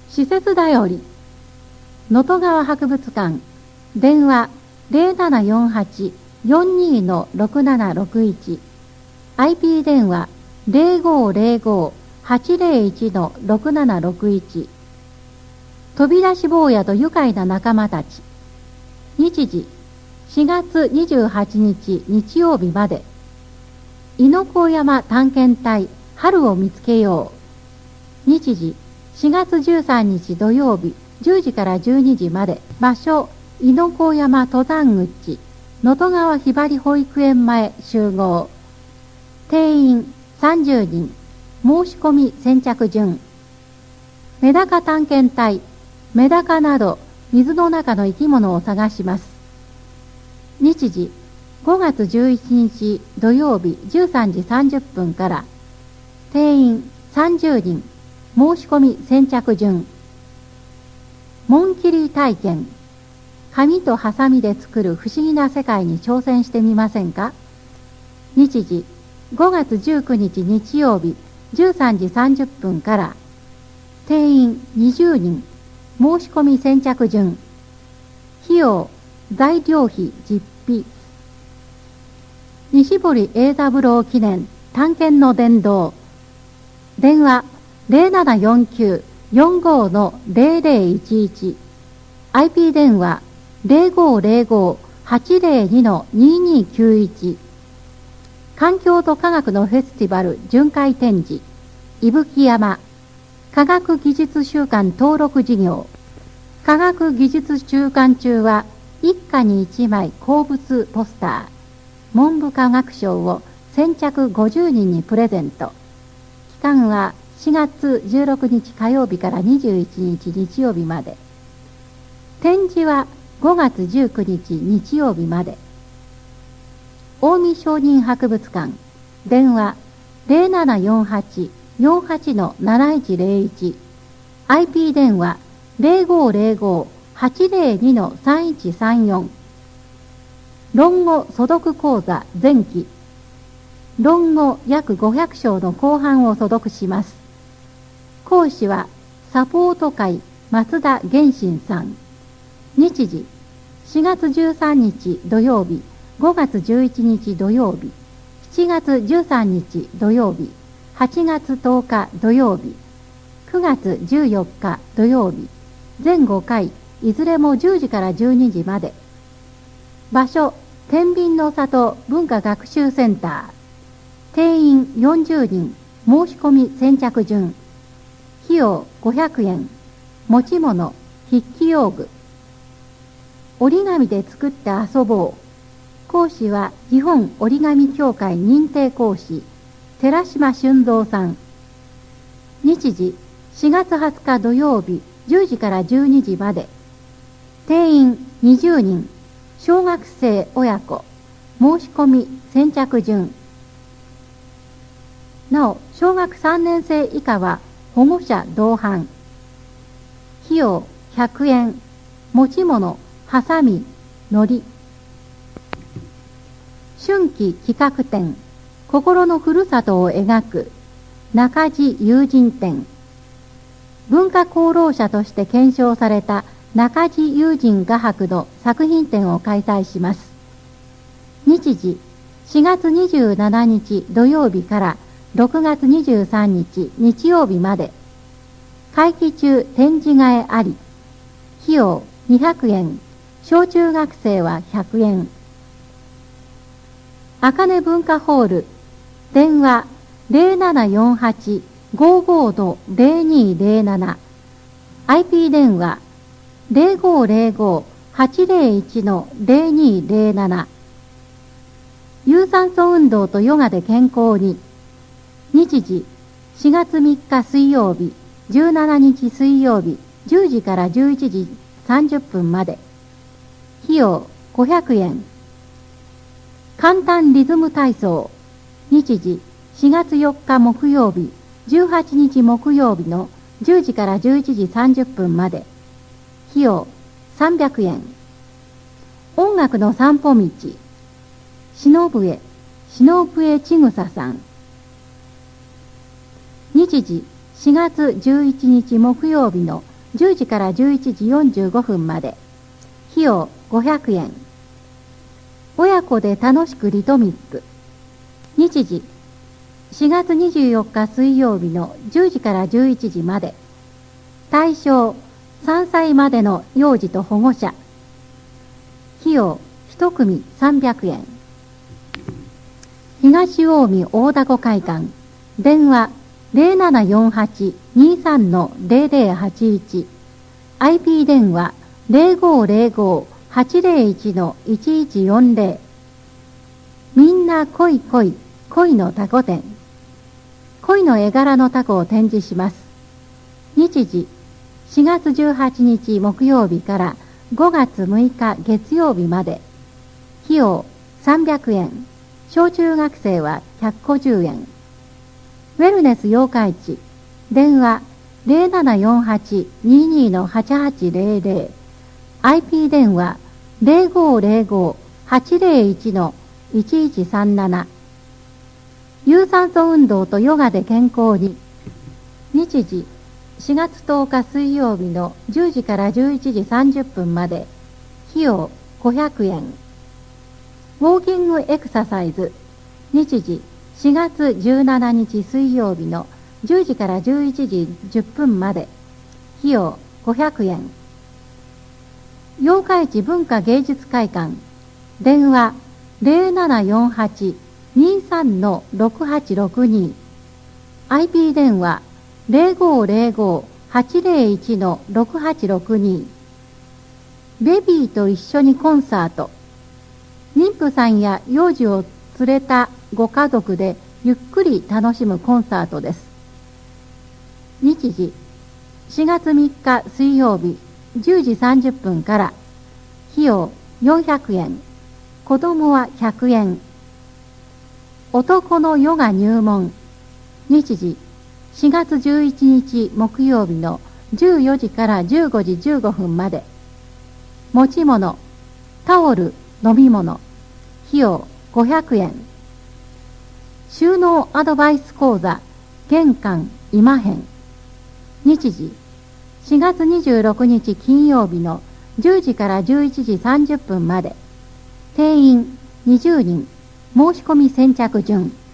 施設だより能登川博物館電話 0748-42-6761 IP 電話 0505-801-6761 飛び出し坊やと愉快な仲間たち日時4月28日日曜日まで猪子山探検隊春を見つけよう日時4月13日土曜日10時から12時まで場所猪子山登山口能登川ひばり保育園前集合定員30人申し込み先着順メダカ探検隊メダカなど水の中の生き物を探します日時5月11日土曜日13時30分から定員30人申し込み先着順紋切り体験紙とハサミで作る不思議な世界に挑戦してみませんか日時5月19日日曜日13時30分から定員20人申し込み先着順費用材料費実費西堀英三郎記念探検の殿堂電話 0749-45-0011 IP 電話 0505-802-2291 環境と科学のフェスティバル巡回展示伊吹山科学技術週間登録事業科学技術週間中は一家に一枚鉱物ポスター文部科学省を先着50人にプレゼント期間は4月16日火曜日から21日日曜日まで展示は5月19日日曜日まで近江商人博物館電話 0748-48-7101 IP 電話 0505-802-3134 論語素読講座前期論語約500章の後半を素読します講師はサポート会松田源信さん日時4月13日土曜日5月11日土曜日7月13日土曜日8月10日土曜日9月14日土曜日全5回いずれも10時から12時まで場所天秤の里文化学習センター定員40人申し込み先着順費用500円持ち物筆記用具折り紙で作って遊ぼう講師は日本折り紙協会認定講師寺島俊三さん日時4月20日土曜日10時から12時まで定員20人小学生親子申し込み先着順なお小学3年生以下は保護者同伴費用100円持ち物ハサミのり春季企画展心のふるさとを描く中地友人展文化功労者として顕彰された中地友人画伯の作品展を開催します日時4月27日土曜日から6月23日日曜日まで会期中展示替えあり費用200円小中学生は100円あかね文化ホール電話 0748-55-0207 IP 電話 0505-801-0207 有酸素運動とヨガで健康に日時4月3日水曜日17日水曜日10時から11時30分まで費用500円簡単リズム体操日時4月4日木曜日18日木曜日の10時から11時30分まで費用300円音楽の散歩道篠笛ちぐささん日時4月11日木曜日の 10時から11時45分まで。費用500円。親子で楽しくリトミック。日時4月24日水曜日の10時から11時まで。対象3歳までの幼児と保護者。費用1組300円。東近江大凧会館。電話0748-23-0081。IP 電話0505-801-1140。みんな恋恋恋のタコ展。恋の絵柄のタコを展示します。日時4月18日木曜日から5月6日月曜日まで。費用300円。小中学生は150円。ウェルネス妖怪地。電話0748-22-8800。IP 電話0505-801-1137。有酸素運動とヨガで健康に。日時4月10日水曜日の10時から11時30分まで。費用500円。ウォーキングエクササイズ。日時4月17日水曜日の10時から11時10分まで。費用500円。妖怪地文化芸術会館。電話0748-23-6862。IP 電話0505-801-6862。ベビーと一緒にコンサート。妊婦さんや幼児を連れたご家族でゆっくり楽しむコンサートです。日時4月3日水曜日10時30分から。費用400円。子供は100円。男のヨガ入門。日時4月11日木曜日の14時から15時15分まで。持ち物、タオル、飲み物。費用500円。収納アドバイス講座玄関今編。日時4月26日金曜日の10時から11時30分まで。定員20人。申し込み先着順。